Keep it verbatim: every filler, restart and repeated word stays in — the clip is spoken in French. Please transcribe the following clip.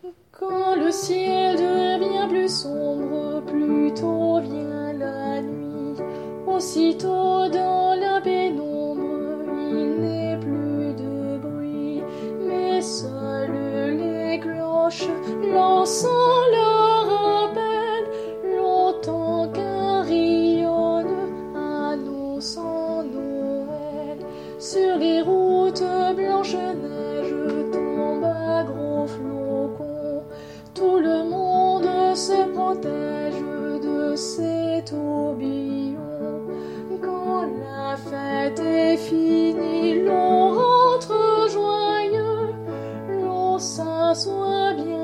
Quand le ciel devient plus sombre, plus tôt vient la nuit. Aussitôt dans la pénombre, il n'est plus de bruit, mais seules les cloches lançant leur appel, longtemps carillonnent, annonçant Noël. Sur les routes blanches-neige tombe à gros flocons, tout le monde se protège de ces tourbillons. Quand la fête est finie, l'on rentre joyeux, l'on s'assoit bien